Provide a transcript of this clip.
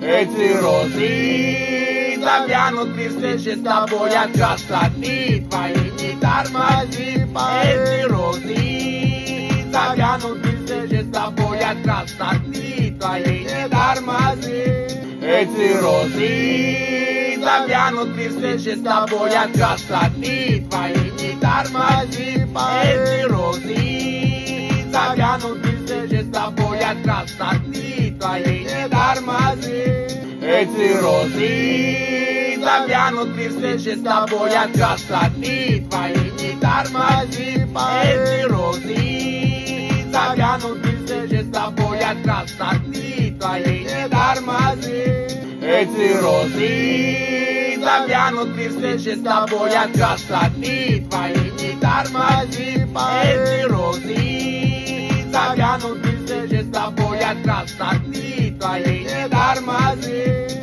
Эти розы завянут при встрече с тобой от красоты твоей, не тормози. Эти розы завянут при встрече с тобой от красоты твоей, не тормози. Эти розы завянут при встрече с тобой от красоты твоей, не тормози. Эти розы завянут при встрече с тобой от красоты твоей, не тормози. Эти розы завянут при встрече с тобой от красоты твоей, не тормози. Эти розы завянут при встрече с тобой от красоты твоей, не тормози. Эти розы завянут при встрече с тобой от красоты твоей, не тормози. Эти розы завянут при встрече с тобой от красоты твоей, не тормози.